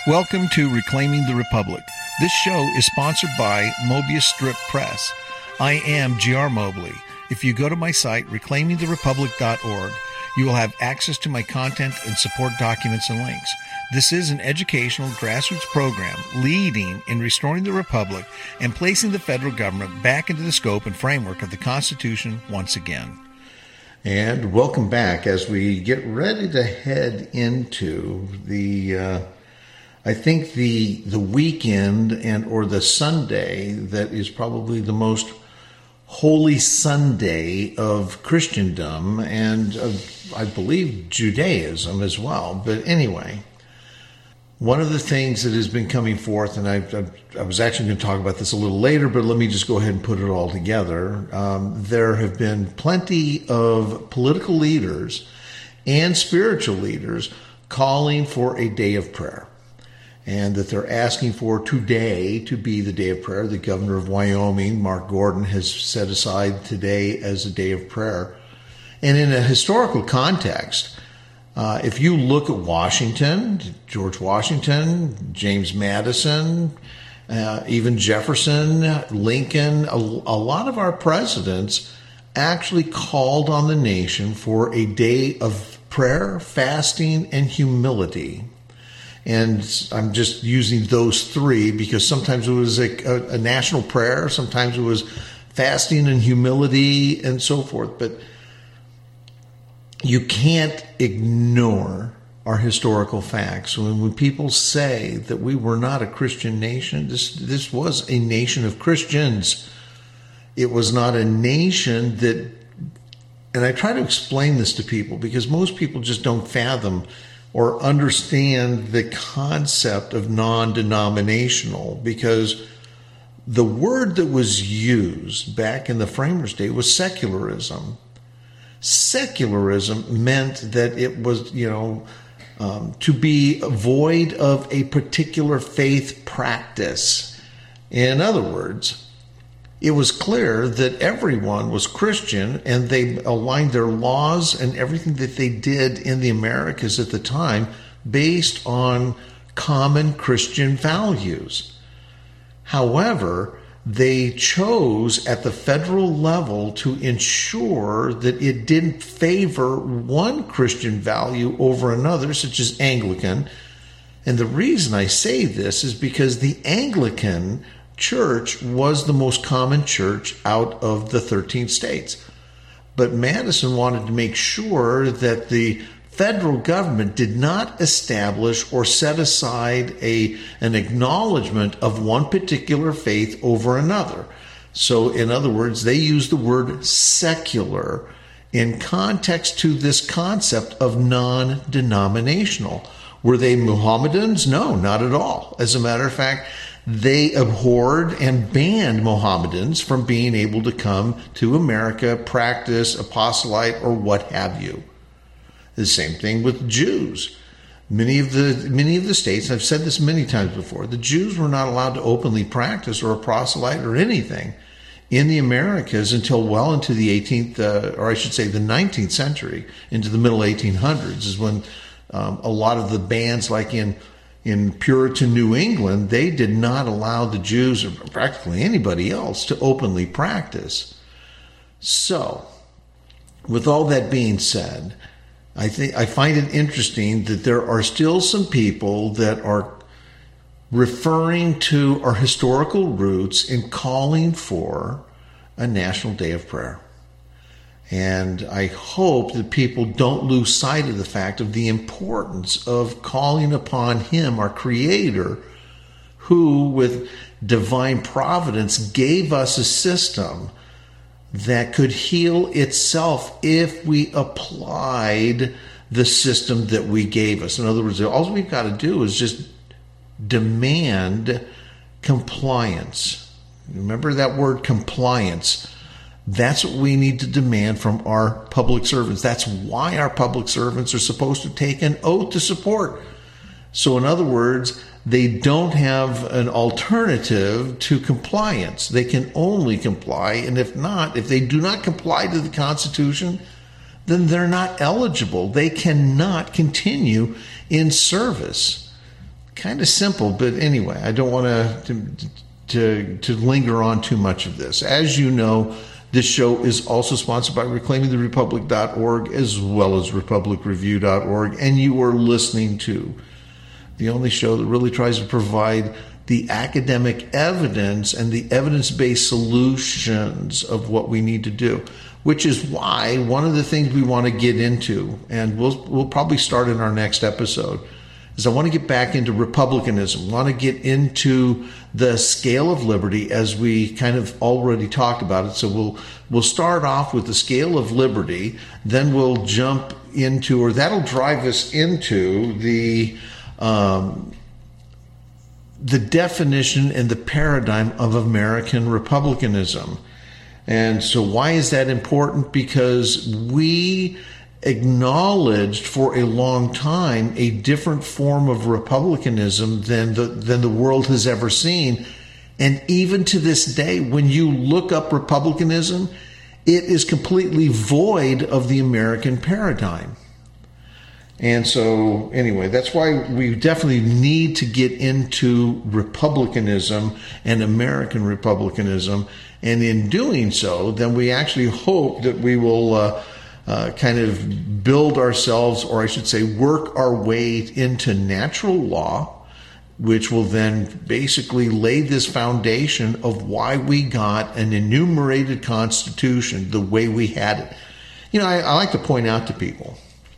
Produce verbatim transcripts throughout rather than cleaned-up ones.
Welcome to Reclaiming the Republic. This show is sponsored by Mobius Strip Press. I am G R Mobley. If you go to my site, reclaiming the republic dot org, you will have access to my content and support documents and links. This is an educational grassroots program leading in restoring the republic and placing the federal government back into the scope and framework of the Constitution once again. And welcome back as we get ready to head into the... Uh, I think the the weekend and or the Sunday that is probably the most holy Sunday of Christendom and of, I believe, Judaism as well. But anyway, one of the things that has been coming forth, and I, I, I was actually going to talk about this a little later, but let me just go ahead and put it all together. Um, there have been plenty of political leaders and spiritual leaders calling for a day of prayer, and that they're asking for today to be the day of prayer. The governor of Wyoming, Mark Gordon, has set aside today as a day of prayer. And in a historical context, uh, if you look at Washington, George Washington, James Madison, uh, even Jefferson, Lincoln, a, a lot of our presidents actually called on the nation for a day of prayer, fasting, and humility. And I'm just using those three because sometimes it was a, a, a national prayer, sometimes it was fasting and humility and so forth. But you can't ignore our historical facts. When, when people say that we were not a Christian nation, this, this was a nation of Christians. It was not a nation that, and I try to explain this to people because most people just don't fathom or understand the concept of non-denominational, because the word that was used back in the framers' day was secularism. Secularism meant that it was, you know, um, to be void of a particular faith practice. In other words, it was clear that everyone was Christian and they aligned their laws and everything that they did in the Americas at the time based on common Christian values. However, they chose at the federal level to ensure that it didn't favor one Christian value over another, such as Anglican. And the reason I say this is because the Anglican Church was the most common church out of the thirteen states. But Madison wanted to make sure that the federal government did not establish or set aside a, an acknowledgement of one particular faith over another. So, in other words, they used the word secular in context to this concept of non-denominational. Were they Mohammedans? No, not at all. As a matter of fact, they abhorred and banned Mohammedans from being able to come to America, practice apostolate, or what have you. The same thing with Jews. Many of the many of the states, I've said this many times before, the Jews were not allowed to openly practice or apostolate or anything in the Americas until well into the eighteenth, uh, or I should say the nineteenth century, into the middle eighteen hundreds is when um, a lot of the bans, like in In Puritan New England, they did not allow the Jews or practically anybody else to openly practice. So, with all that being said, I think I find it interesting that there are still some people that are referring to our historical roots in calling for a National Day of Prayer. And I hope that people don't lose sight of the fact of the importance of calling upon Him, our Creator, who with divine providence gave us a system that could heal itself if we applied the system that we gave us. In other words, all we've got to do is just demand compliance. Remember that word, compliance. That's what we need to demand from our public servants. That's why our public servants are supposed to take an oath to support. So in other words, they don't have an alternative to compliance. They can only comply. And if not, if they do not comply to the Constitution, then they're not eligible. They cannot continue in service. kind of simple, but anyway, I don't want to, to, to linger on too much of this. As you know, this show is also sponsored by reclaiming the republic dot org as well as republic review dot org, and you are listening to the only show that really tries to provide the academic evidence and the evidence-based solutions of what we need to do, which is why one of the things we want to get into, and we'll we'll probably start in our next episode, is I want to get back into republicanism, want to get into the scale of liberty as we kind of already talked about it. So we'll we'll start off with the scale of liberty, then we'll jump into, or that'll drive us into the um, the definition and the paradigm of American republicanism. And so why is that important? Because we acknowledged for a long time a different form of republicanism than the than the world has ever seen. And even to this day, when you look up republicanism, it is completely void of the American paradigm. And so anyway, that's why we definitely need to get into republicanism and American republicanism. And in doing so, then we actually hope that we will uh, uh, kind of build ourselves, or I should say work our way into natural law, which will then basically lay this foundation of why we got an enumerated constitution the way we had it. You know, I, I like to point out to people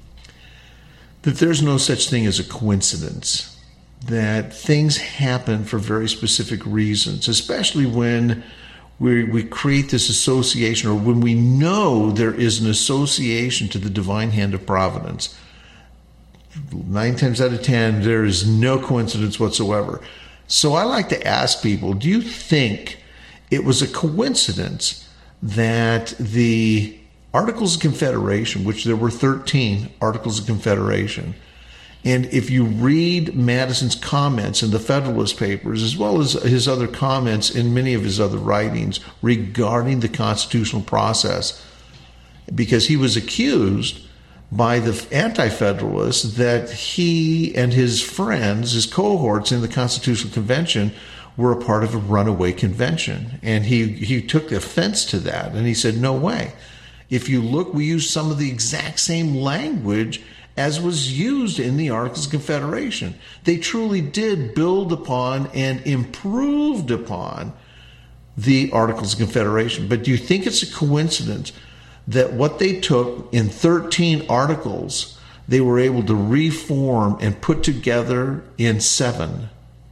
that there's no such thing as a coincidence, that things happen for very specific reasons, especially when we, we create this association, or when we know there is an association to the divine hand of providence. Nine times out of ten, there is no coincidence whatsoever. So I like to ask people, do you think it was a coincidence that the Articles of Confederation, which there were thirteen Articles of Confederation, and if you read Madison's comments in the Federalist Papers, as well as his other comments in many of his other writings regarding the constitutional process, because he was accused by the Anti-Federalists that he and his friends, his cohorts in the Constitutional Convention, were a part of a runaway convention. And he, he took offense to that, and he said, no way. If you look, we use some of the exact same language as was used in the Articles of Confederation. They truly did build upon and improved upon the Articles of Confederation. But do you think it's a coincidence that what they took in thirteen articles, they were able to reform and put together in seven?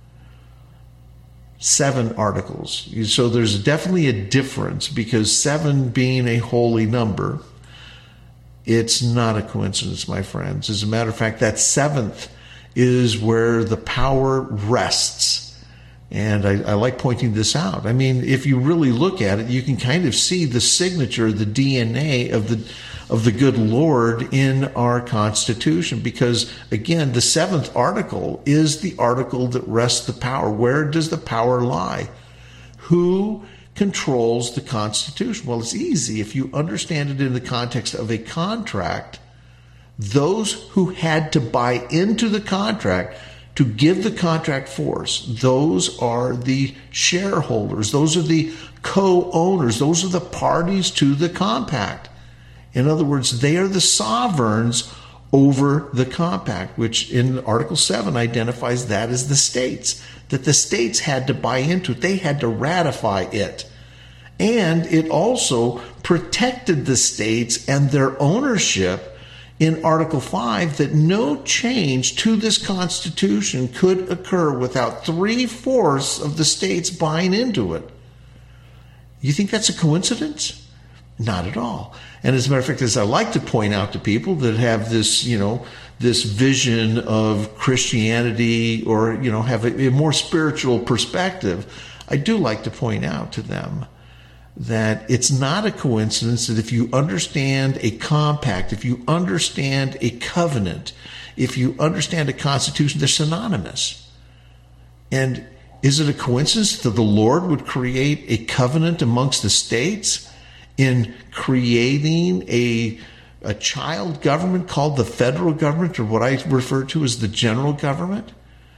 Seven articles. So there's definitely a difference, because seven being a holy number, it's not a coincidence, my friends. As a matter of fact, that seventh is where the power rests. And I, I like pointing this out. I mean, if you really look at it, you can kind of see the signature, the D N A of the of the good Lord in our Constitution. Because, again, the seventh article is the article that rests the power. Where does the power lie? Who controls the Constitution? Well, it's easy. If you understand it in the context of a contract, those who had to buy into the contract to give the contract force, those are the shareholders. Those are the co-owners. Those are the parties to the compact. In other words, they are the sovereigns over the compact, which in Article seven identifies that as the states, that the states had to buy into it. They had to ratify it. And it also protected the states and their ownership in Article five, that no change to this Constitution could occur without three-fourths of the states buying into it. You think that's a coincidence? Not at all. And as a matter of fact, as I like to point out to people that have this, you know, this vision of Christianity, or, you know, have a, a more spiritual perspective, I do like to point out to them that it's not a coincidence that if you understand a compact, if you understand a covenant, if you understand a constitution, they're synonymous. And is it a coincidence that the Lord would create a covenant amongst the states in creating a, a child government called the federal government, or what I refer to as the general government?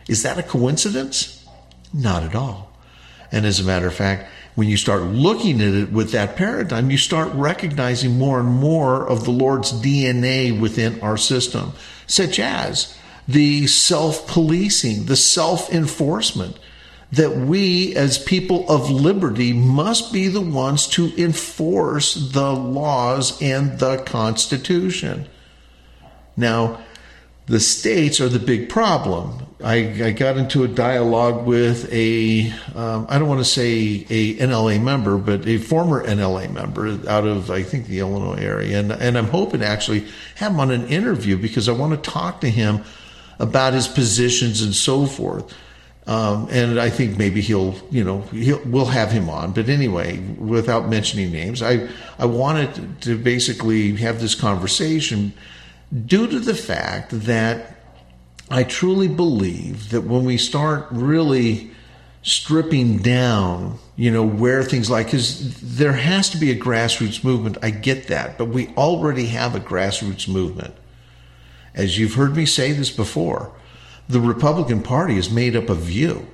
Is that a coincidence? Not at all. And as a matter of fact, when you start looking at it with that paradigm, you start recognizing more and more of the Lord's D N A within our system, such as the self-policing, the self-enforcement, that we as people of liberty must be the ones to enforce the laws and the Constitution. Now, the states are the big problem. I, I got into a dialogue with a, um, I don't want to say a N L A member, but a former N L A member out of, I think, the Illinois area. And, and I'm hoping to actually have him on an interview because I want to talk to him about his positions and so forth. Um, and I think maybe he'll, you know, he'll, we'll have him on. But anyway, without mentioning names, I, I wanted to basically have this conversation due to the fact that I truly believe that when we start really stripping down, you know, where things like, because there has to be a grassroots movement. I get that, but we already have a grassroots movement. As you've heard me say this before, the Republican Party is made up of you.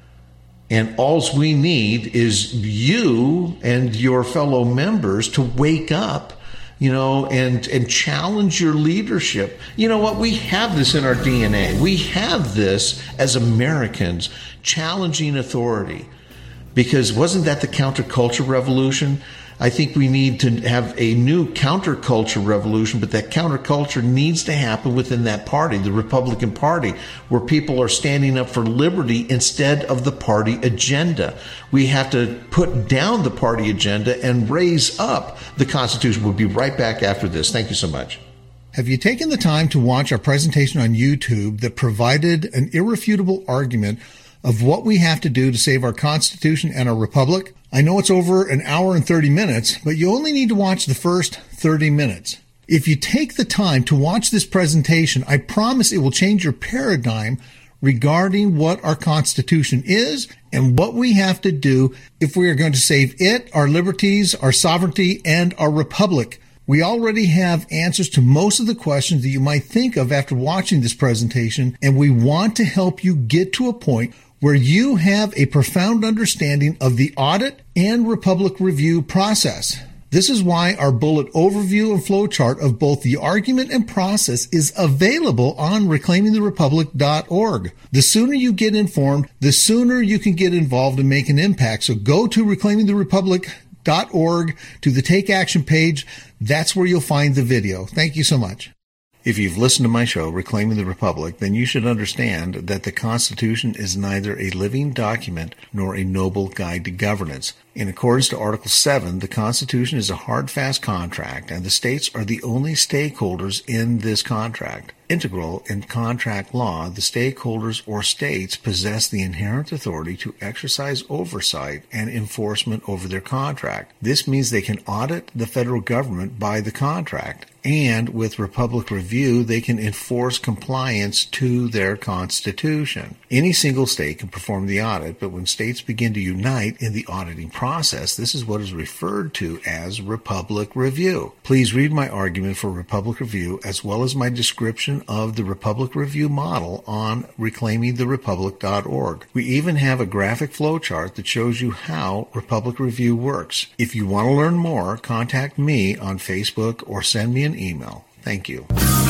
And all we need is you and your fellow members to wake up, you know, and, and challenge your leadership. You know what? We have this in our D N A. We have this as Americans, challenging authority. Because wasn't that the counterculture revolution? I think we need to have a new counterculture revolution, but that counterculture needs to happen within that party, the Republican Party, where people are standing up for liberty instead of the party agenda. We have to put down the party agenda and raise up the Constitution. We'll be right back after this. Thank you so much. Have you taken the time to watch our presentation on YouTube that provided an irrefutable argument of what we have to do to save our Constitution and our Republic? I know it's over an hour and thirty minutes, but you only need to watch the first thirty minutes. If you take the time to watch this presentation, I promise it will change your paradigm regarding what our Constitution is and what we have to do if we are going to save it, our liberties, our sovereignty, and our Republic. We already have answers to most of the questions that you might think of after watching this presentation, and we want to help you get to a point where you have a profound understanding of the audit and Republic review process. This is why our bullet overview and flowchart of both the argument and process is available on reclaiming the republic dot org. The sooner you get informed, the sooner you can get involved and make an impact. So go to reclaiming the republic dot org to the Take Action page. That's where you'll find the video. Thank you so much. If you've listened to my show, Reclaiming the Republic, then you should understand that the Constitution is neither a living document nor a noble guide to governance. In accordance to Article seven, the Constitution is a hard, fast contract, and the states are the only stakeholders in this contract. Integral in contract law, the stakeholders or states possess the inherent authority to exercise oversight and enforcement over their contract. This means they can audit the federal government by the contract, and with Republic Review, they can enforce compliance to their Constitution. Any single state can perform the audit, but when states begin to unite in the auditing process, this is what is referred to as Republic Review. Please read my argument for Republic Review as well as my description of the Republic Review model on reclaiming the republic dot org. We even have a graphic flowchart that shows you how Republic Review works. If you want to learn more, contact me on Facebook or send me an email. Thank you.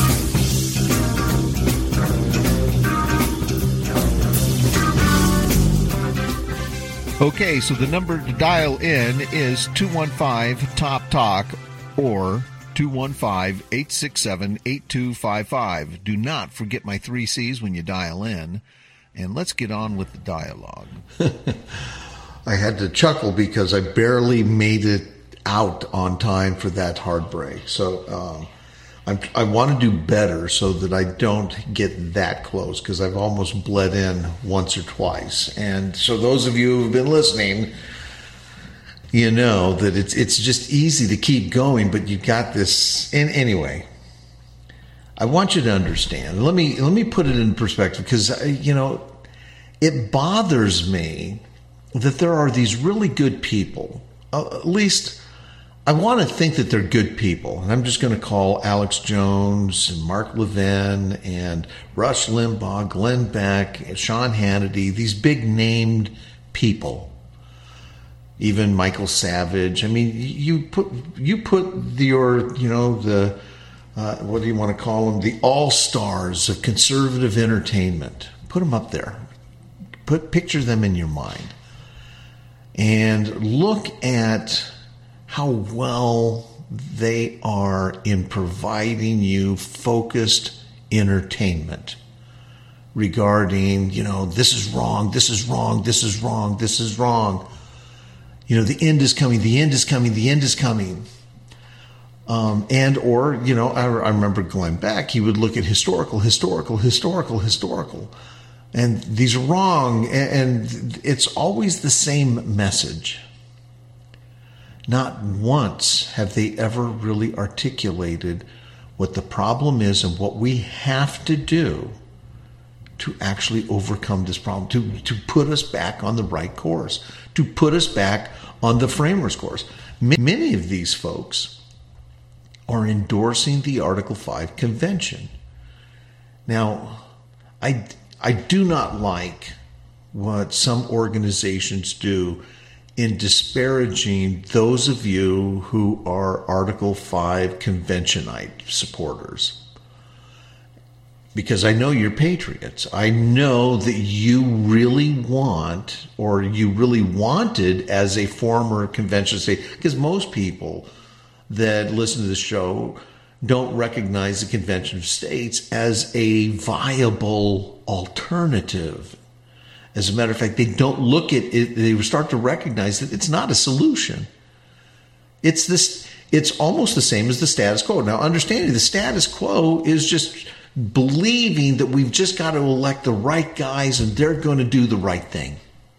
Okay, so the number to dial in is two one five top talk or two one five, eight six seven, eight two five five. Do not forget my three C's when you dial in, and let's get on with the dialogue. I had to chuckle because I barely made it out on time for that hard break. So um, I'm, I want to do better so that I don't get that close, because I've almost bled in once or twice. And so those of you who've been listening, you know that it's it's just easy to keep going, but you got this. And anyway, I want you to understand. Let me let me put it in perspective, because you know it bothers me that there are these really good people, uh, at least I want to think that they're good people. And I'm just going to call Alex Jones and Mark Levin and Rush Limbaugh, Glenn Beck, Sean Hannity, these big named people. Even Michael Savage. I mean, you put you put your, you know, the, uh, what do you want to call them? The all-stars of conservative entertainment. Put them up there. Put picture them in your mind. And look at how well they are in providing you focused entertainment regarding, you know, this is wrong, this is wrong, this is wrong, this is wrong. You know, the end is coming, the end is coming, the end is coming. Um, and or, you know, I, I remember Glenn Beck, he would look at historical, historical, historical, historical. And these are wrong. And, and it's always the same message. Not once have they ever really articulated what the problem is and what we have to do to actually overcome this problem, to, to put us back on the right course, to put us back on the framers' course. Many of these folks are endorsing the Article five Convention. Now, I, I do not like what some organizations do in disparaging those of you who are Article five Conventionite supporters. Because I know you're patriots. I know that you really want, or you really wanted as a former convention state, because most people that listen to the show don't recognize the Convention of States as a viable alternative. As a matter of fact, they don't look at it, they start to recognize that it's not a solution. It's this, it's almost the same as the status quo. Now, understanding the status quo is just believing that we've just got to elect the right guys and they're going to do the right thing.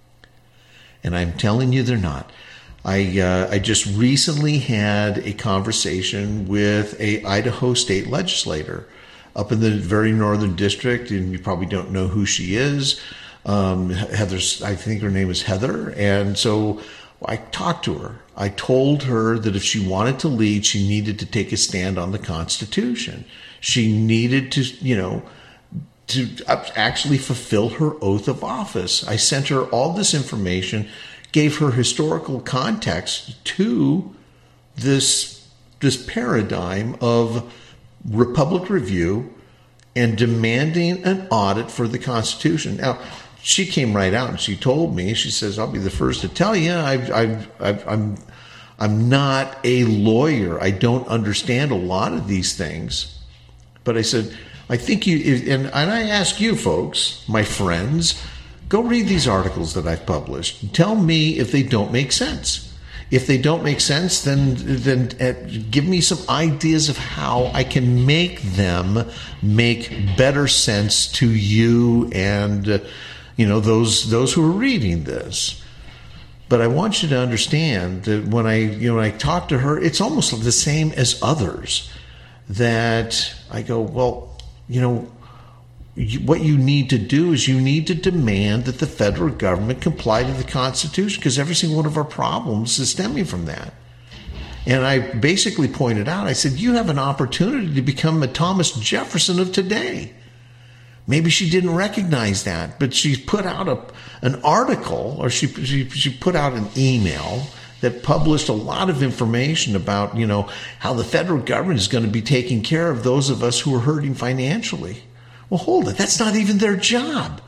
And I'm telling you they're not. I uh, I just recently had a conversation with a Idaho state legislator up in the very northern district, and you probably don't know who she is. Um, Heather's, I think her name is Heather. And so I talked to her. I told her that if she wanted to lead, she needed to take a stand on the Constitution. She needed to, you know, to actually fulfill her oath of office. I sent her all this information, gave her historical context to this, this paradigm of Republic review and demanding an audit for the Constitution. Now, she came right out and she told me, she says, I'll be the first to tell you, I've, I've, I've, I'm, I'm not a lawyer. I don't understand a lot of these things. But I said, I think you, and, and I ask you folks, my friends, go read these articles that I've published. Tell me if they don't make sense. If they don't make sense, then then uh, give me some ideas of how I can make them make better sense to you and uh, you know those those who are reading this. But I want you to understand that when I you know when I talk to her, it's almost the same as others. That I go, well, you know, you, what you need to do is you need to demand that the federal government comply to the Constitution, because every single one of our problems is stemming from that. And I basically pointed out, I said, you have an opportunity to become a Thomas Jefferson of today. Maybe she didn't recognize that, but she put out a an article, or she she, she put out an email that published a lot of information about, you know, how the federal government is going to be taking care of those of us who are hurting financially. Well, hold it. That's not even their job.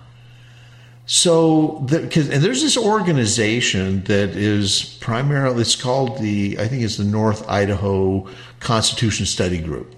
So, the, cause, and there's this organization that is primarily, it's called the, I think it's the North Idaho Constitution Study Group.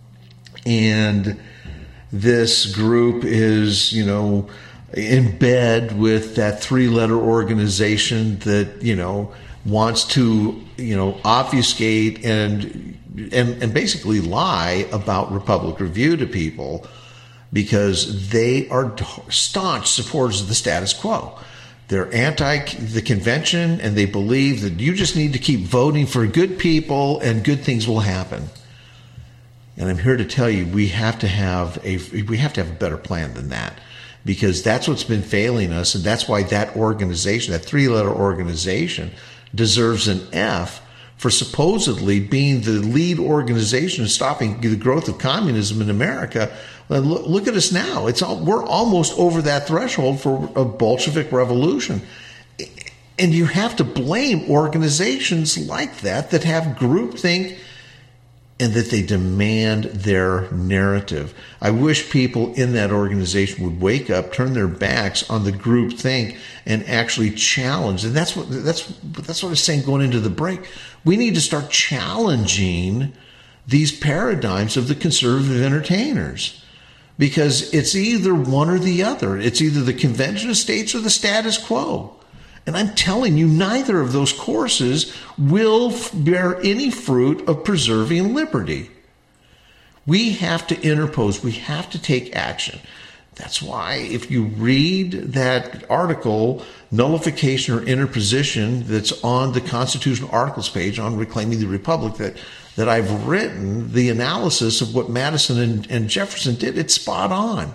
And this group is, you know, in bed with that three-letter organization that, you know, wants to, you know, obfuscate and and and basically lie about Republic Review to people, because they are staunch supporters of the status quo. They're anti the convention, and they believe that you just need to keep voting for good people and good things will happen. And I'm here to tell you, we have to have a we have to have a better plan than that, because that's what's been failing us, and that's why that organization, that three-letter organization, deserves an F for supposedly being the lead organization in stopping the growth of communism in America. Well, look, look at us now. It's all, we're almost over that threshold for a Bolshevik revolution. And you have to blame organizations like that that have groupthink and that they demand their narrative. I wish people in that organization would wake up, turn their backs on the groupthink, and actually challenge. And that's what that's that's what I was saying going into the break. We need to start challenging these paradigms of the conservative entertainers, because it's either one or the other. It's either the convention of states or the status quo. And I'm telling you, neither of those courses will bear any fruit of preserving liberty. We have to interpose. We have to take action. That's why if you read that article, Nullification or Interposition, that's on the Constitutional Articles page on Reclaiming the Republic, that, that I've written, the analysis of what Madison and, and Jefferson did, it's spot on.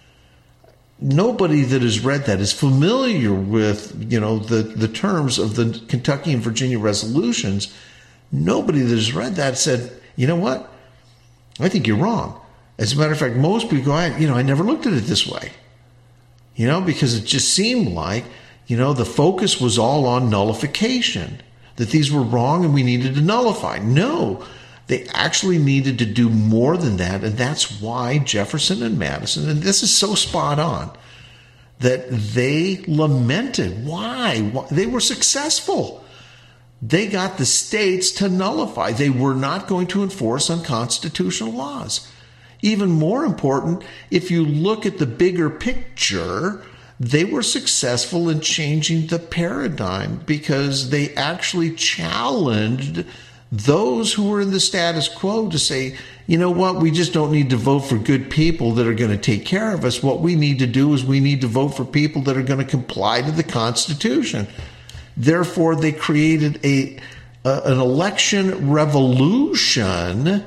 Nobody that has read that is familiar with, you know, the, the terms of the Kentucky and Virginia resolutions. Nobody that has read that said, you know what? I think you're wrong. As a matter of fact, most people go, I, you know, I never looked at it this way. You know, because it just seemed like, you know, the focus was all on nullification, that these were wrong and we needed to nullify. No, they actually needed to do more than that, and that's why Jefferson and Madison, and this is so spot on, that they lamented. Why? Why? They were successful. They got the states to nullify. They were not going to enforce unconstitutional laws. Even more important, if you look at the bigger picture, they were successful in changing the paradigm because they actually challenged those who were in the status quo to say, you know what, we just don't need to vote for good people that are going to take care of us. What we need to do is we need to vote for people that are going to comply to the Constitution. Therefore, they created a, a an election revolution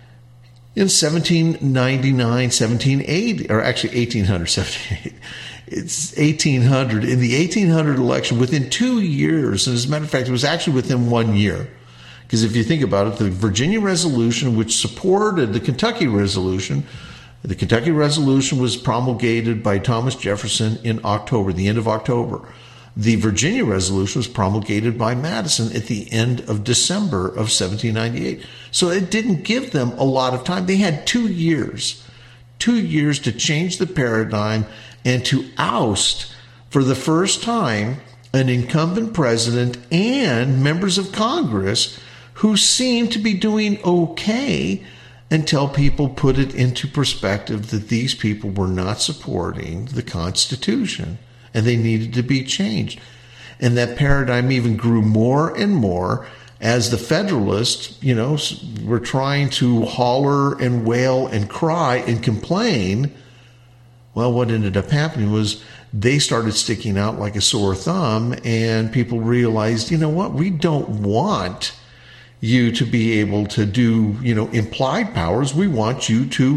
in seventeen ninety-nine, seventeen eighty, or actually eighteen hundred, seventeen eighty. It's eighteen hundred. In the eighteen hundred election, within two years, and as a matter of fact, it was actually within one year, because if you think about it, the Virginia Resolution, which supported the Kentucky Resolution, the Kentucky Resolution was promulgated by Thomas Jefferson in October, the end of October. The Virginia Resolution was promulgated by Madison at the end of December of seventeen ninety-eight. So it didn't give them a lot of time. They had two years, two years to change the paradigm and to oust, for the first time, an incumbent president and members of Congress who seemed to be doing okay until people put it into perspective that these people were not supporting the Constitution and they needed to be changed. And that paradigm even grew more and more as the Federalists, you know, were trying to holler and wail and cry and complain. Well, what ended up happening was they started sticking out like a sore thumb, and people realized, you know what, we don't want you to be able to do, you know, implied powers. We want you to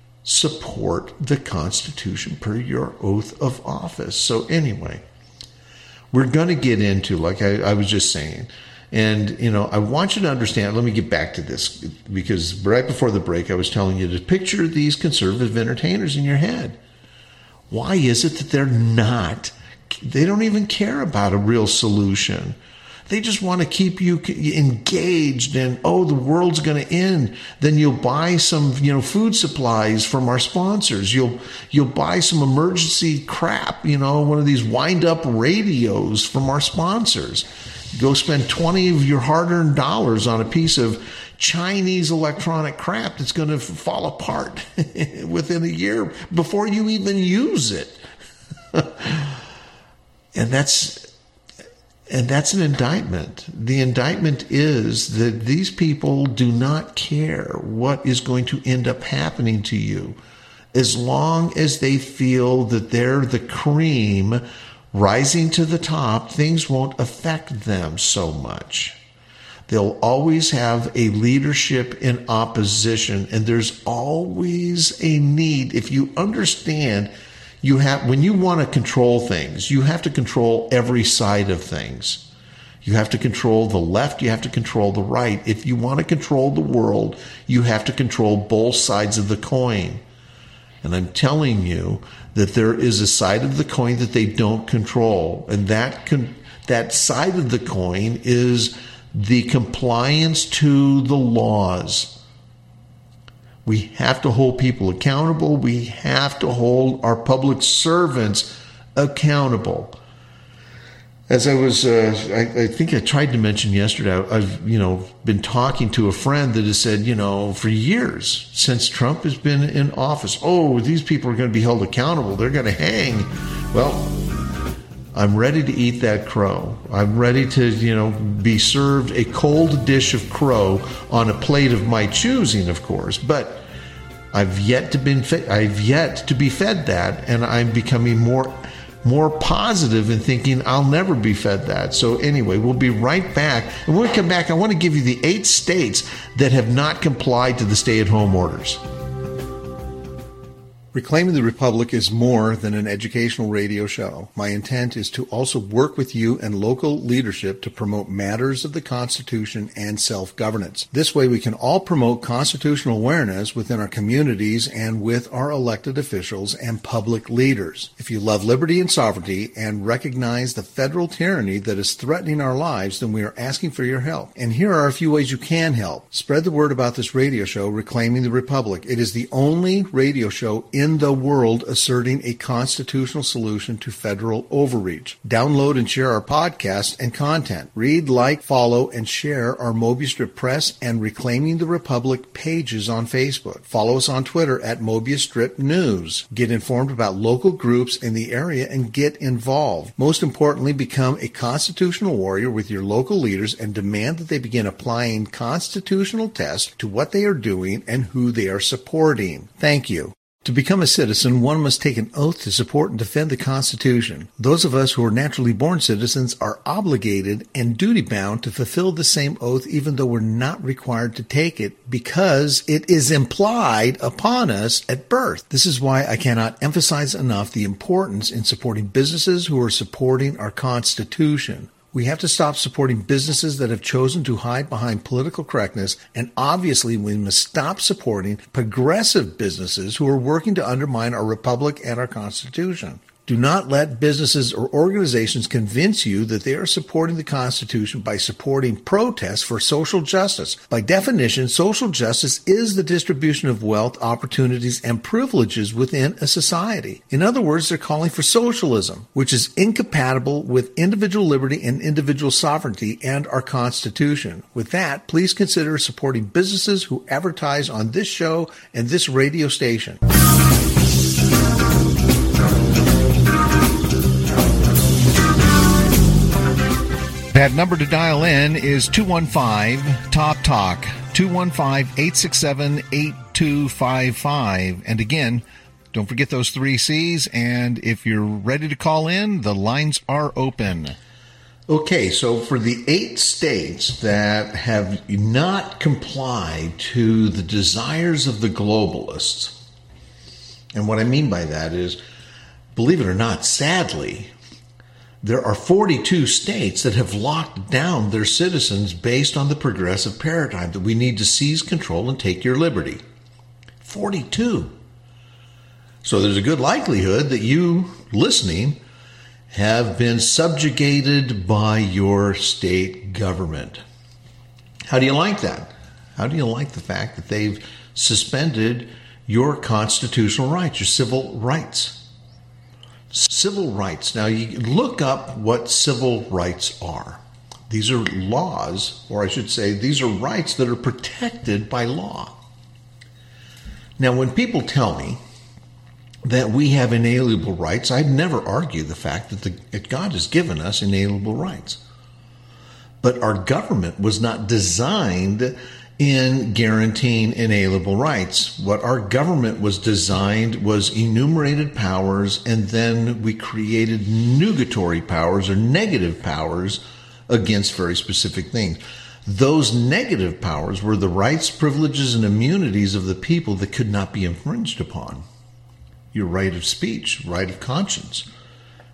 support the Constitution per your oath of office. So anyway, we're going to get into, like I, I was just saying, and, you know, I want you to understand, let me get back to this, because right before the break, I was telling you to picture these conservative entertainers in your head. Why is it that they're not, they don't even care about a real solution? They just want to keep you engaged and, oh, the world's going to end. Then you'll buy some, you know, food supplies from our sponsors. You'll you'll buy some emergency crap, you know, one of these wind-up radios from our sponsors. Go spend twenty of your hard-earned dollars on a piece of Chinese electronic crap that's going to fall apart within a year before you even use it. And that's and that's an indictment. The indictment is that these people do not care what is going to end up happening to you, as long as they feel that they're the cream rising to the top. Things won't affect them so much. They'll always have a leadership in opposition, and there's always a need. If you understand, you have, when you want to control things, you have to control every side of things. You have to control the left. You have to control the right. If you want to control the world, you have to control both sides of the coin. And I'm telling you that there is a side of the coin that they don't control. And that con- that side of the coin is the compliance to the laws. We have to hold people accountable. We have to hold our public servants accountable. As I was, uh, I, I think I tried to mention yesterday, I've, you know, been talking to a friend that has said, you know, for years, since Trump has been in office, oh, these people are going to be held accountable. They're going to hang. Well, I'm ready to eat that crow. I'm ready to, you know, be served a cold dish of crow on a plate of my choosing, of course. But I've yet to been, fed, I've yet to be fed that, and I'm becoming more more positive in thinking I'll never be fed that. So anyway, we'll be right back. And when we come back, I want to give you the eight states that have not complied to the stay-at-home orders. Reclaiming the Republic is more than an educational radio show. My intent is to also work with you and local leadership to promote matters of the Constitution and self-governance. This way we can all promote constitutional awareness within our communities and with our elected officials and public leaders. If you love liberty and sovereignty and recognize the federal tyranny that is threatening our lives, then we are asking for your help. And here are a few ways you can help. Spread the word about this radio show, Reclaiming the Republic. It is the only radio show in the world asserting a constitutional solution to federal overreach. Download and share our podcast and content. Read, like, follow, and share our Mobius Strip Press and Reclaiming the Republic pages on Facebook. Follow us on Twitter at Mobius Strip News. Get informed about local groups in the area and get involved. Most importantly, become a constitutional warrior with your local leaders and demand that they begin applying constitutional tests to what they are doing and who they are supporting. Thank you. To become a citizen, one must take an oath to support and defend the Constitution. Those of us who are naturally born citizens are obligated and duty-bound to fulfill the same oath even though we're not required to take it because it is implied upon us at birth. This is why I cannot emphasize enough the importance in supporting businesses who are supporting our Constitution. We have to stop supporting businesses that have chosen to hide behind political correctness, and obviously we must stop supporting progressive businesses who are working to undermine our republic and our Constitution. Do not let businesses or organizations convince you that they are supporting the Constitution by supporting protests for social justice. By definition, social justice is the distribution of wealth, opportunities, and privileges within a society. In other words, they're calling for socialism, which is incompatible with individual liberty and individual sovereignty and our Constitution. With that, please consider supporting businesses who advertise on this show and this radio station. That number to dial in is two one five, Talk Talk, two one five, eight six seven, eight two five five. And again, don't forget those three C's, and if you're ready to call in, the lines are open. Okay, so for the eight states that have not complied to the desires of the globalists, and what I mean by that is, believe it or not, sadly, there are forty-two states that have locked down their citizens based on the progressive paradigm that we need to seize control and take your liberty. forty-two. So there's a good likelihood that you listening have been subjugated by your state government. How do you like that? How do you like the fact that they've suspended your constitutional rights, your civil rights? Civil rights. Now, you look up what civil rights are. These are laws, or I should say, these are rights that are protected by law. Now, when people tell me that we have inalienable rights, I'd never argue the fact that, the, that God has given us inalienable rights. But our government was not designed in guaranteeing inalienable rights. What our government was designed was enumerated powers, and then we created nugatory powers or negative powers against very specific things. Those negative powers were the rights, privileges, and immunities of the people that could not be infringed upon. Your right of speech, right of conscience,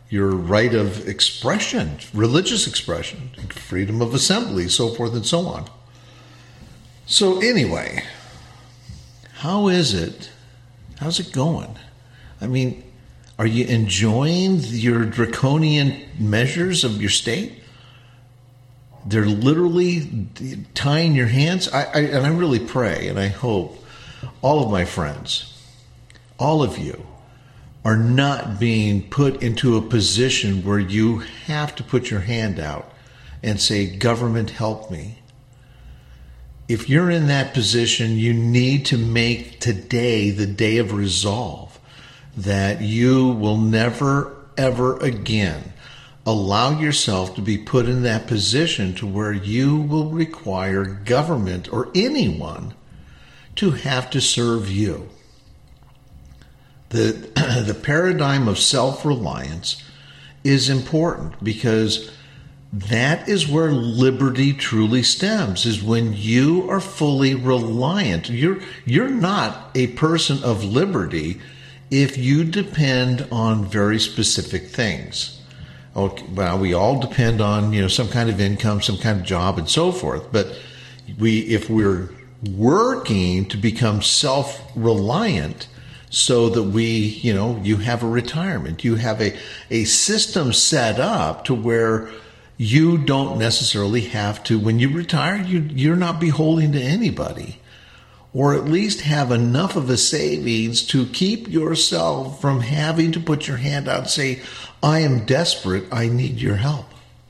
your right of expression, religious expression, freedom of assembly, so forth and so on. So anyway, how is it? How's it going? I mean, are you enjoying your draconian measures of your state? They're literally tying your hands. I, I, and I really pray and I hope all of my friends, all of you, are not being put into a position where you have to put your hand out and say, government, help me. If you're in that position, you need to make today the day of resolve that you will never, ever again allow yourself to be put in that position to where you will require government or anyone to have to serve you. The, the paradigm of self-reliance is important because that is where liberty truly stems, is when you are fully reliant. You're, you're not a person of liberty if you depend on very specific things. Okay, well, we all depend on, you know, some kind of income, some kind of job, and so forth. But we, if we're working to become self-reliant, so that we, you know, you have a retirement, you have a a system set up to where you don't necessarily have to, when you retire, you you're not beholden to anybody, or at least have enough of a savings to keep yourself from having to put your hand out and say, I am desperate, I need your help.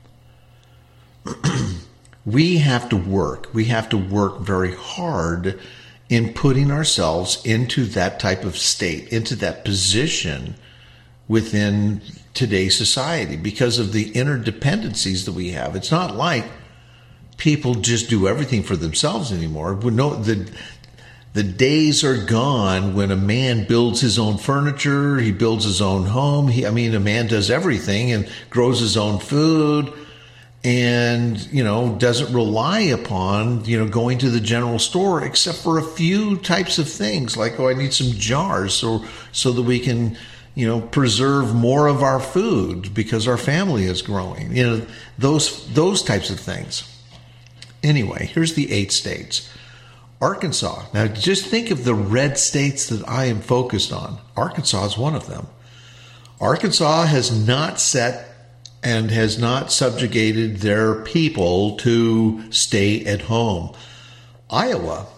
We have to work. We have to work very hard in putting ourselves into that type of state, into that position within today's society because of the interdependencies that we have. It's not like people just do everything for themselves anymore. We know the The days are gone when a man builds his own furniture, he builds his own home. He, I mean, a man does everything and grows his own food and, you know, doesn't rely upon, you know, going to the general store except for a few types of things like, oh, I need some jars so, so that we can, you know, preserve more of our food because our family is growing. You know, those, those types of things. Anyway, here's the eight states. Arkansas. Now, just think of the red states that I am focused on. Arkansas is one of them. Arkansas has not set and has not subjugated their people to stay at home. Iowa,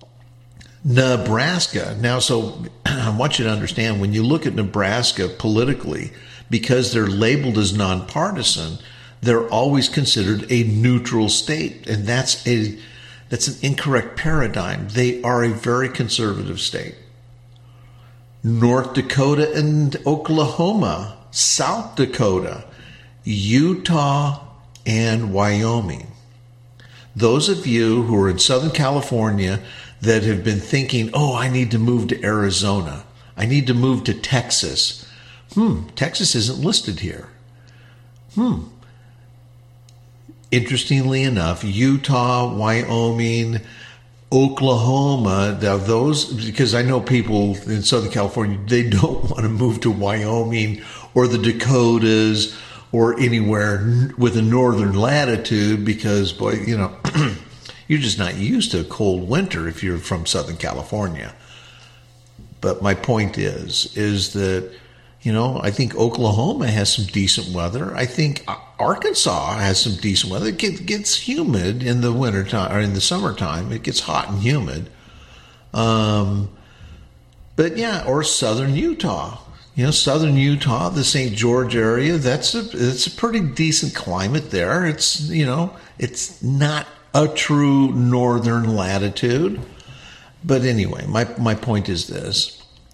Nebraska. Now, so I want you to understand, when you look at Nebraska politically, because they're labeled as nonpartisan, they're always considered a neutral state, and that's a That's an incorrect paradigm. They are a very conservative state. North Dakota and Oklahoma, South Dakota, Utah, and Wyoming. Those of you who are in Southern California that have been thinking, oh, I need to move to Arizona. I need to move to Texas. Hmm, Texas isn't listed here. Hmm. Interestingly enough, Utah, Wyoming, Oklahoma, those, because I know people in Southern California, they don't want to move to Wyoming or the Dakotas or anywhere with a northern latitude because, boy, you know, you're just not used to a cold winter if you're from Southern California. But my point is, is that, you know, I think Oklahoma has some decent weather. I think Arkansas has some decent weather. It gets humid in the wintertime or in the summertime. It gets hot and humid. Um, but yeah, or southern Utah. You know, southern Utah, the Saint George area, that's a, it's a pretty decent climate there. It's, you know, it's not a true northern latitude. But anyway, my, my point is this.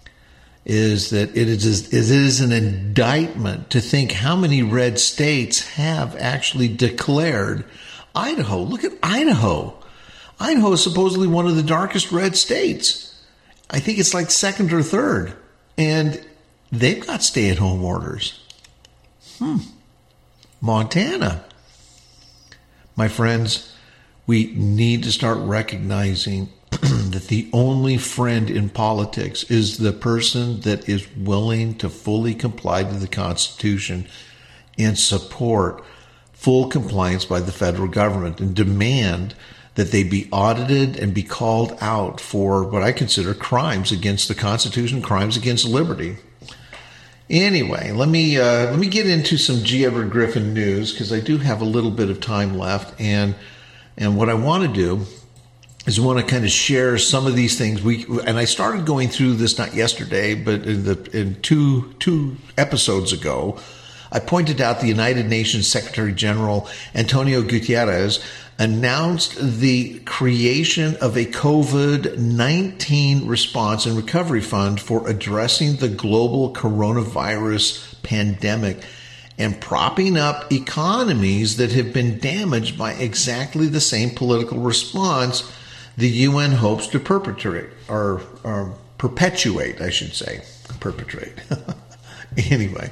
is that it is, it is an indictment to think how many red states have actually declared Idaho. Look at Idaho. Idaho is supposedly one of the darkest red states. I think it's like second or third. And they've got stay-at-home orders. Hmm. Montana. My friends, we need to start recognizing that the only friend in politics is the person that is willing to fully comply to the Constitution and support full compliance by the federal government and demand that they be audited and be called out for what I consider crimes against the Constitution, crimes against liberty. Anyway, let me uh, let me get into some G. Edward Griffin news, because I do have a little bit of time left, and and what I want to do is I want to kind of share some of these things. We and I started going through this not yesterday, but in the in two two episodes ago, I pointed out the United Nations Secretary General Antonio Guterres announced the creation of a COVID nineteen response and recovery fund for addressing the global coronavirus pandemic and propping up economies that have been damaged by exactly the same political response the U N hopes to perpetrate or, or perpetuate, I should say, perpetrate. Anyway.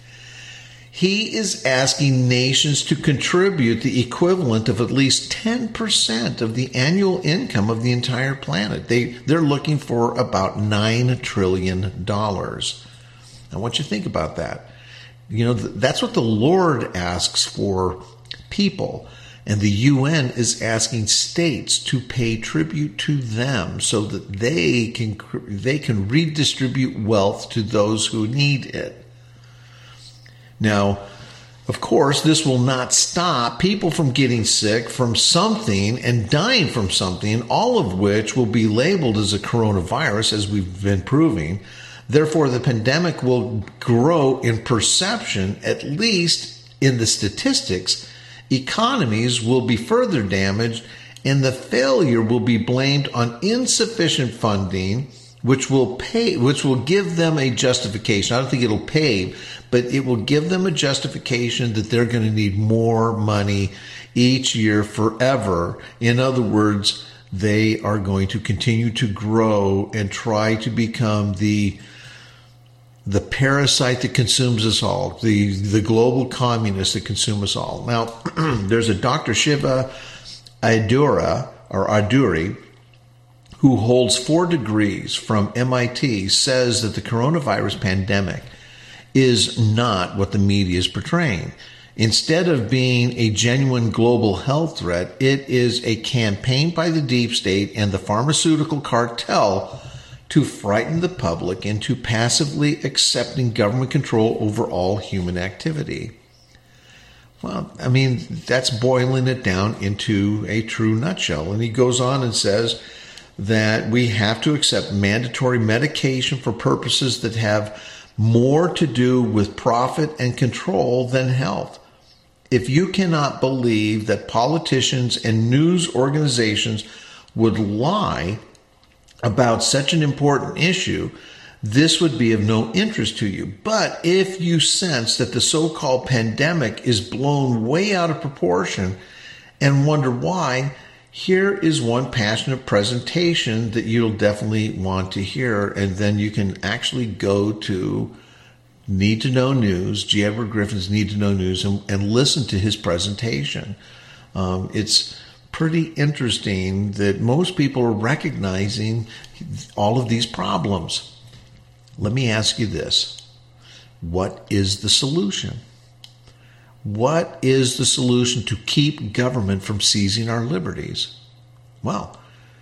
He is asking nations to contribute the equivalent of at least ten percent of the annual income of the entire planet. They, they're looking for about nine trillion dollars. I want you to think about that. You know, that's what the Lord asks for people. And the U N is asking states to pay tribute to them so that they can, they can redistribute wealth to those who need it. Now, of course, this will not stop people from getting sick from something and dying from something, all of which will be labeled as a coronavirus, as we've been proving. Therefore, the pandemic will grow in perception, at least in the statistics. Economies will be further damaged, and the failure will be blamed on insufficient funding, which will pay, which will give them a justification. I don't think it'll pay, but it will give them a justification that they're going to need more money each year forever. In other words, they are going to continue to grow and try to become the the parasite that consumes us all, the, the global communists that consume us all. Now, there's a Doctor Shiva Adura, or Aduri, who holds four degrees from M I T, says that the coronavirus pandemic is not what the media is portraying. Instead of being a genuine global health threat, it is a campaign by the deep state and the pharmaceutical cartel to frighten the public into passively accepting government control over all human activity. Well, I mean, that's boiling it down into a true nutshell. And he goes on and says that we have to accept mandatory medication for purposes that have more to do with profit and control than health. If you cannot believe that politicians and news organizations would lie about such an important issue, this would be of no interest to you. But if you sense that the so-called pandemic is blown way out of proportion and wonder why, here is one passionate presentation that you'll definitely want to hear, and then you can actually go to Need to Know News, G. Edward Griffin's Need to Know News, and, and listen to his presentation. Um, it's pretty interesting that most people are recognizing all of these problems. Let me ask you this. What is the solution? What is the solution to keep government from seizing our liberties? Well,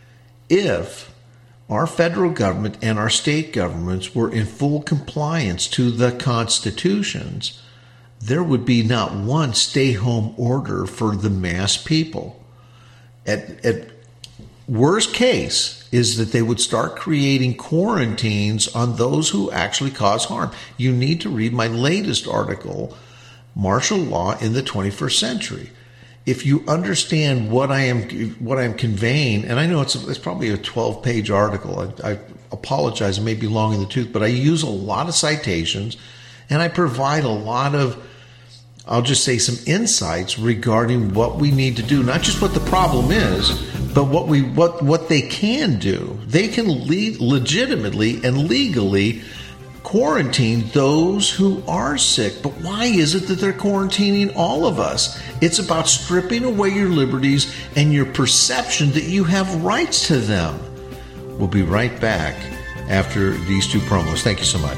if our federal government and our state governments were in full compliance to the constitutions, there would be not one stay-home order for the mass people. At, at worst case is that they would start creating quarantines on those who actually cause harm. You need to read my latest article, Martial Law in the twenty-first Century. If you understand what I am what I'm conveying, and I know it's, it's probably a twelve-page article. I, I apologize, it may be long in the tooth, but I use a lot of citations, and I provide a lot of, I'll just say, some insights regarding what we need to do, not just what the problem is, but what we what what they can do. They can le- legitimately and legally quarantine those who are sick. But why is it that they're quarantining all of us? It's about stripping away your liberties and your perception that you have rights to them. We'll be right back after these two promos. Thank you so much.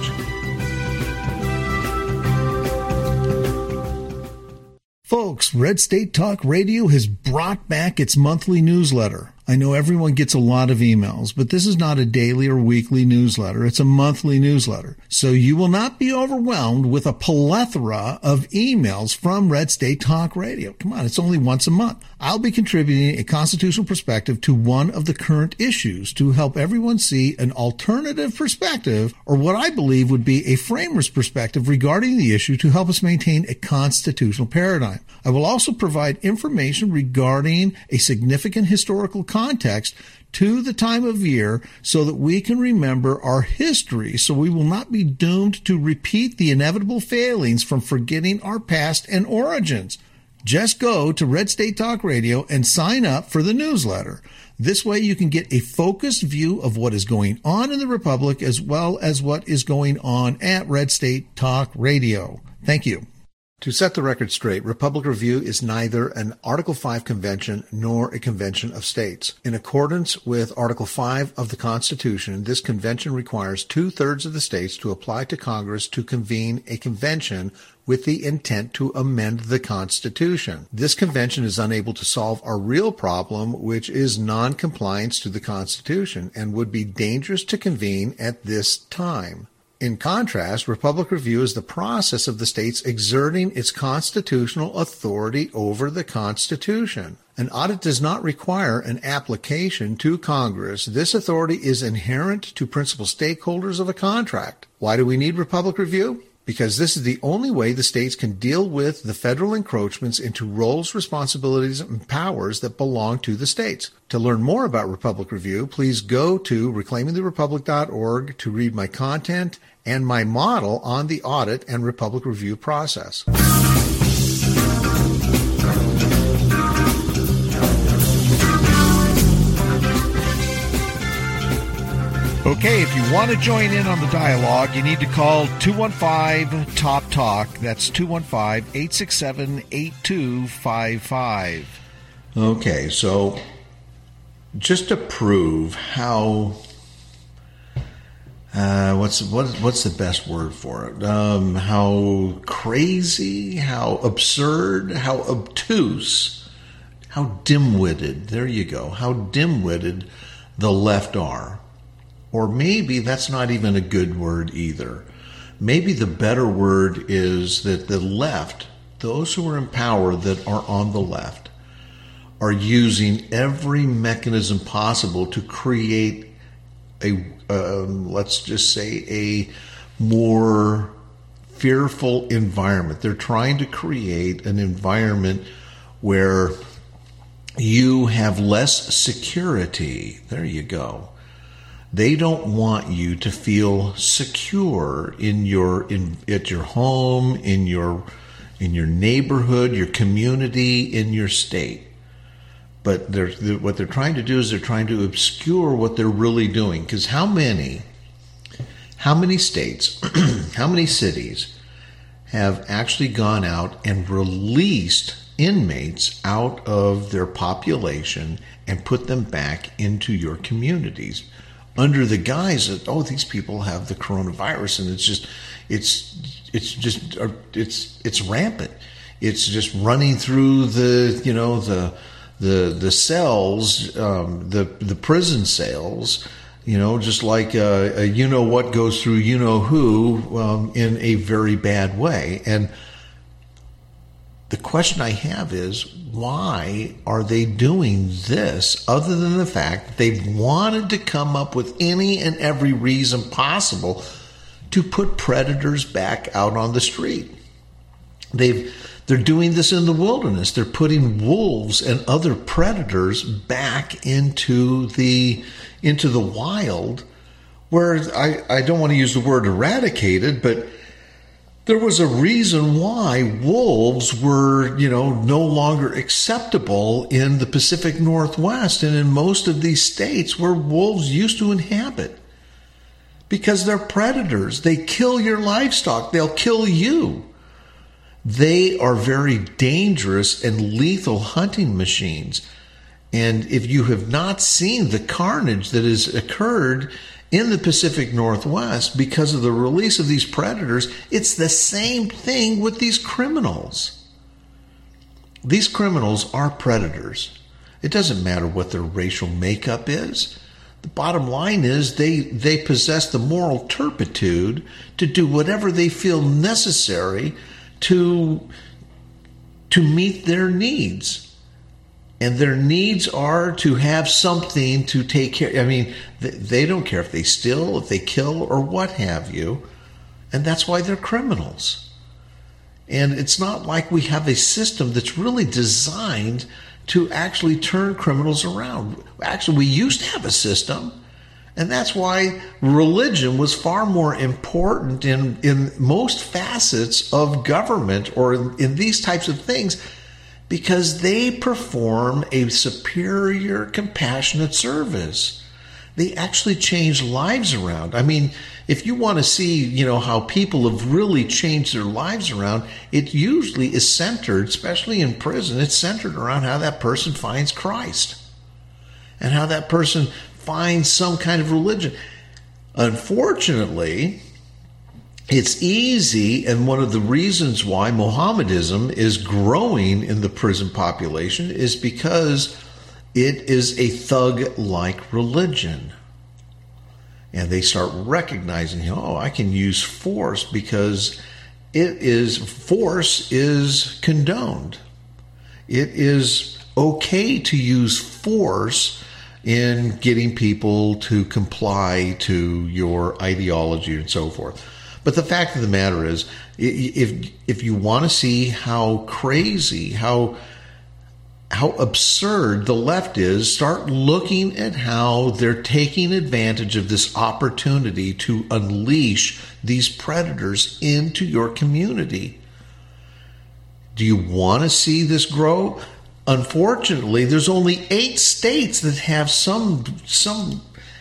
Folks, Red State Talk Radio has brought back its monthly newsletter. I know everyone gets a lot of emails, but this is not a daily or weekly newsletter. It's a monthly newsletter. So you will not be overwhelmed with a plethora of emails from Red State Talk Radio. Come on, it's only once a month. I'll be contributing a constitutional perspective to one of the current issues to help everyone see an alternative perspective, or what I believe would be a framer's perspective regarding the issue to help us maintain a constitutional paradigm. I will also provide information regarding a significant historical context to the time of year so that we can remember our history, so we will not be doomed to repeat the inevitable failings from forgetting our past and origins. Just go to Red State Talk Radio and sign up for the newsletter. This way you can get a focused view of what is going on in the Republic as well as what is going on at Red State Talk Radio. Thank you. To set the record straight, Republic Review is neither an Article five convention nor a convention of states. In accordance with Article five of the Constitution, this convention requires two-thirds of the states to apply to Congress to convene a convention with the intent to amend the Constitution. This convention is unable to solve our real problem, which is non-compliance to the Constitution, and would be dangerous to convene at this time. In contrast, Republic Review is the process of the states exerting its constitutional authority over the Constitution. An audit does not require an application to Congress. This authority is inherent to principal stakeholders of a contract. Why do we need Republic Review? Because this is the only way the states can deal with the federal encroachments into roles, responsibilities, and powers that belong to the states. To learn more about Republic Review, please go to reclaiming the republic dot org to read my content and my model on the audit and Republic Review process. Okay, if you want to join in on the dialogue, you need to call two one five, T O P, TALK. That's two one five, eight six seven, eight two five five. Okay, so just to prove how, uh, what's what, what's the best word for it? Um, how crazy, how absurd, how obtuse, how dim-witted, there you go, how dim-witted the left are. Or maybe that's not even a good word either. Maybe the better word is that the left, those who are in power that are on the left, are using every mechanism possible to create a, um, let's just say, a more fearful environment. They're trying to create an environment where you have less security. There you go. They don't want you to feel secure in your in at your home, in your in your neighborhood, your community, in your state. But they're, they're, what they're trying to do is they're trying to obscure what they're really doing. Because how many, how many states, how many cities have actually gone out and released inmates out of their population and put them back into your communities under the guise that, oh, these people have the coronavirus, and it's just, it's, it's just, it's, it's rampant. It's just running through the, you know, the, the, the cells, um, the, the prison cells, you know, just like a, a you know what goes through you know who, um, in a very bad way. And the question I have is, why are they doing this other than the fact that they've wanted to come up with any and every reason possible to put predators back out on the street? They've, they're doing this in the wilderness. They're putting wolves and other predators back into the, into the wild, where I, I don't want to use the word eradicated, but there was a reason why wolves were, you know, no longer acceptable in the Pacific Northwest and in most of these states where wolves used to inhabit. because they're predators. They kill your livestock. They'll kill you. They are very dangerous and lethal hunting machines. And if you have not seen the carnage that has occurred in the Pacific Northwest because of the release of these predators, it's the same thing with these criminals. These criminals are predators. It doesn't matter what their racial makeup is. The bottom line is they, they possess the moral turpitude to do whatever they feel necessary to, to meet their needs. And their needs are to have something to take care. I mean, they don't care if they steal, if they kill, or what have you. And that's why they're criminals. And it's not like we have a system that's really designed to actually turn criminals around. Actually, we used to have a system. And that's why religion was far more important in, in most facets of government or in, in these types of things, because they perform a superior, compassionate service. They actually change lives around. I mean, if you want to see, you know, how people have really changed their lives around, it usually is centered, especially in prison, it's centered around how that person finds Christ and how that person finds some kind of religion. Unfortunately, it's easy, and one of the reasons why Mohammedanism is growing in the prison population is because it is a thug-like religion. And they start recognizing, oh, I can use force because it is, force is condoned. It is okay to use force in getting people to comply to your ideology and so forth. But the fact of the matter is, if if you want to see how crazy, how how absurd the left is, start looking at how they're taking advantage of this opportunity to unleash these predators into your community. Do you want to see this grow? Unfortunately, there's only eight states that have some some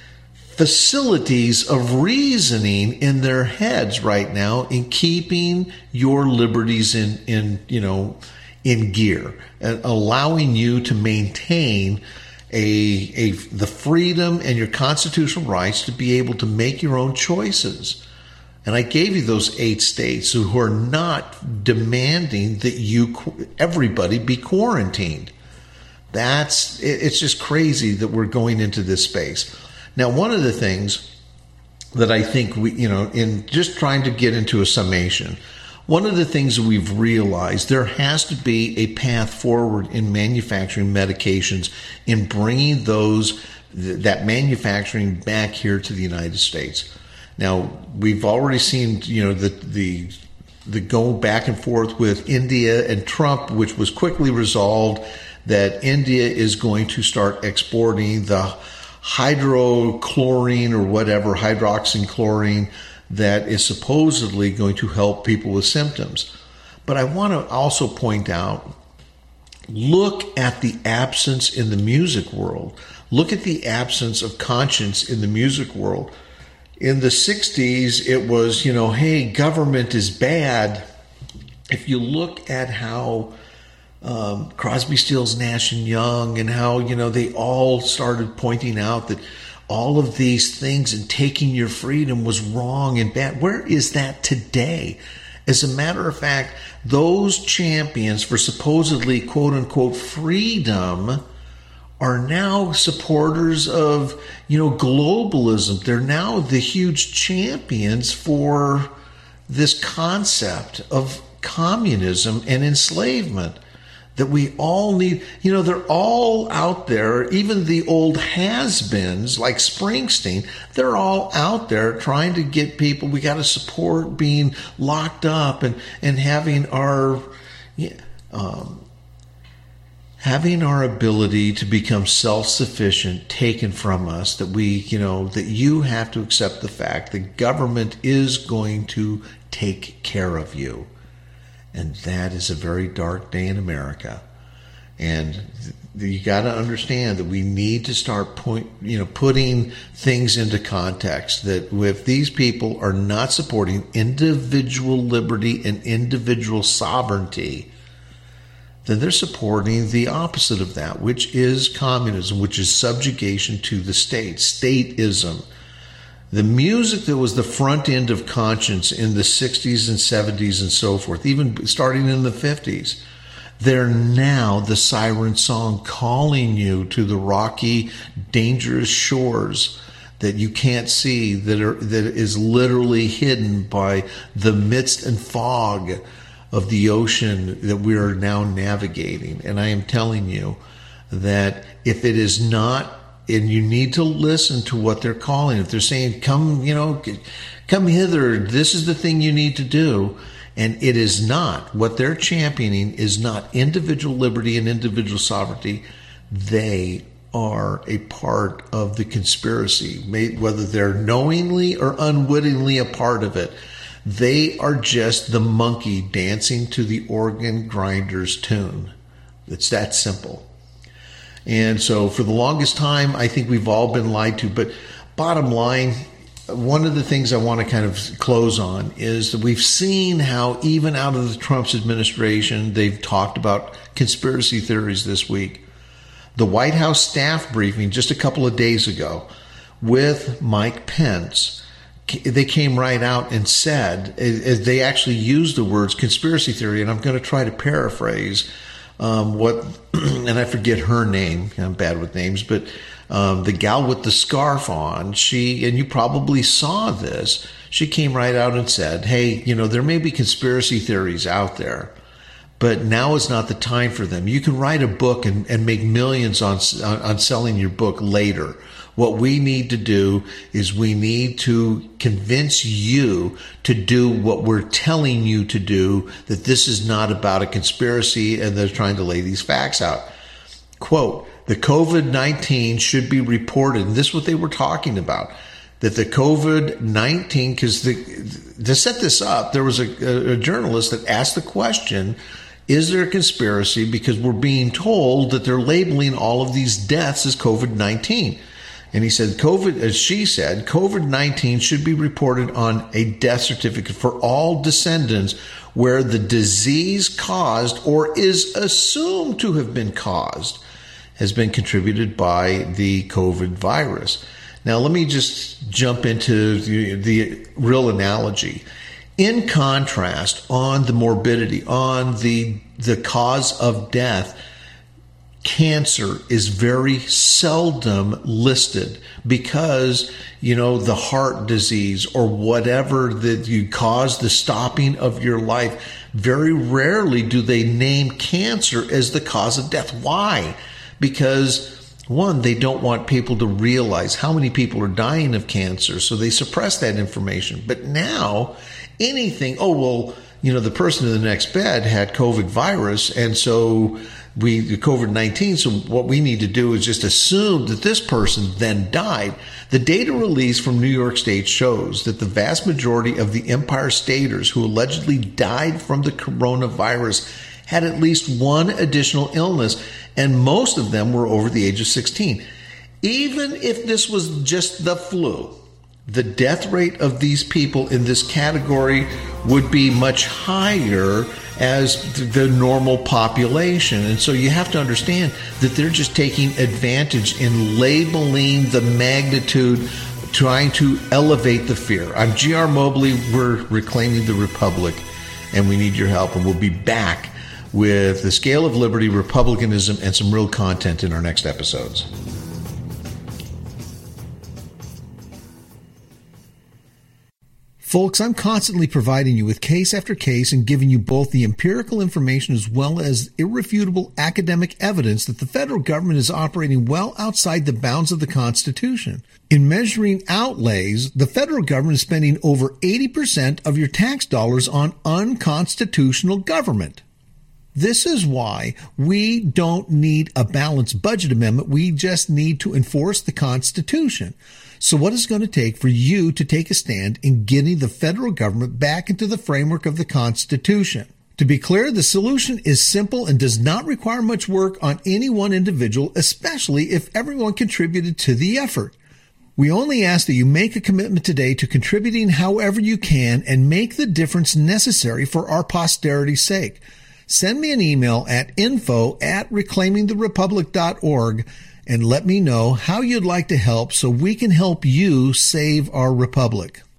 facilities of reasoning in their heads right now in keeping your liberties in, in you know, in gear and allowing you to maintain a, a the freedom and your constitutional rights to be able to make your own choices. And I gave you those eight states who are not demanding that you everybody be quarantined. That's it's just crazy that we're going into this space. Now, one of the things that I think we, you know, in just trying to get into a summation, one of the things that we've realized, there has to be a path forward in manufacturing medications, in bringing those, that manufacturing back here to the United States. Now, we've already seen, you know, the, the, the go back and forth with India and Trump, which was quickly resolved, that India is going to start exporting the hydrochlorine or whatever, hydroxychloroquine, that is supposedly going to help people with symptoms. But I want to also point out, look at the absence in the music world. Look at the absence of conscience in the music world. In the sixties, it was, you know, hey, government is bad. If you look at how Um, Crosby, Stills, Nash and Young, and how, you know, they all started pointing out that all of these things and taking your freedom was wrong and bad. Where is that today? As a matter of fact, those champions for supposedly quote unquote freedom are now supporters of, you know, globalism. They're now the huge champions for this concept of communism and enslavement. That we all need, you know, they're all out there, even the old has-beens like Springsteen, they're all out there trying to get people, we got to support being locked up and, and having our, um, having our ability to become self-sufficient taken from us, that we, you know, that you have to accept the fact that government is going to take care of you. And that is a very dark day in America. And you got to understand that we need to start point, you know, putting things into context. That if these people are not supporting individual liberty and individual sovereignty, then they're supporting the opposite of that, which is communism, which is subjugation to the state, stateism. The music that was the front end of conscience in the sixties and seventies and so forth, even starting in the fifties, they're now the siren song calling you to the rocky, dangerous shores that you can't see, that are that is literally hidden by the mist and fog of the ocean that we are now navigating. And I am telling you that if it is not, and you need to listen to what they're calling, if they're saying, come, you know, come hither, this is the thing you need to do. And it is not, what they're championing is not individual liberty and individual sovereignty. They are a part of the conspiracy, whether they're knowingly or unwittingly a part of it. They are just the monkey dancing to the organ grinder's tune. It's that simple. And so for the longest time, I think we've all been lied to. But bottom line, one of the things I want to kind of close on is that we've seen how even out of the Trump's administration, they've talked about conspiracy theories this week. The White House staff briefing just a couple of days ago with Mike Pence, they came right out and said, they actually used the words conspiracy theory, and I'm going to try to paraphrase um, what, and I forget her name, I'm bad with names, but Um, the gal with the scarf on, she, and you probably saw this, she came right out and said, hey, you know, there may be conspiracy theories out there, but now is not the time for them. You can write a book and, and make millions on, on, on selling your book later. What we need to do is we need to convince you to do what we're telling you to do, that this is not about a conspiracy, and they're trying to lay these facts out. Quote, the COVID nineteen should be reported. And this is what they were talking about, that the COVID nineteen, because to set this up, there was a, a journalist that asked the question, is there a conspiracy? Because we're being told that they're labeling all of these deaths as COVID nineteen. And he said, COVID, as she said, COVID nineteen should be reported on a death certificate for all descendants where the disease caused or is assumed to have been caused has been contributed by the COVID virus. Now, let me just jump into the, the real analogy. In contrast, on the morbidity, on the, the cause of death, cancer is very seldom listed because, you know, the heart disease or whatever that you cause the stopping of your life, very rarely do they name cancer as the cause of death. Why? Because, one, they don't want people to realize how many people are dying of cancer, so they suppress that information. But now, anything, oh, well, you know, the person in the next bed had COVID virus, and so we, COVID nineteen, so what we need to do is just assume that this person then died. The data released from New York State shows that the vast majority of the Empire Staters who allegedly died from the coronavirus had at least one additional illness, and most of them were over the age of sixteen. Even if this was just the flu, the death rate of these people in this category would be much higher as the normal population. And so you have to understand that they're just taking advantage in labeling the magnitude, trying to elevate the fear. I'm G R Mobley. We're Reclaiming the Republic, and we need your help. And we'll be back with the scale of liberty, republicanism, and some real content in our next episodes. Folks, I'm constantly providing you with case after case and giving you both the empirical information as well as irrefutable academic evidence that the federal government is operating well outside the bounds of the Constitution. In measuring outlays, the federal government is spending over eighty percent of your tax dollars on unconstitutional government. This is why we don't need a balanced budget amendment. We just need to enforce the Constitution. So what is it going to take for you to take a stand in getting the federal government back into the framework of the Constitution? To be clear, the solution is simple and does not require much work on any one individual, especially if everyone contributed to the effort. We only ask that you make a commitment today to contributing however you can and make the difference necessary for our posterity's sake. Send me an email at info at reclaiming the republic dot org and let me know how you'd like to help so we can help you save our republic.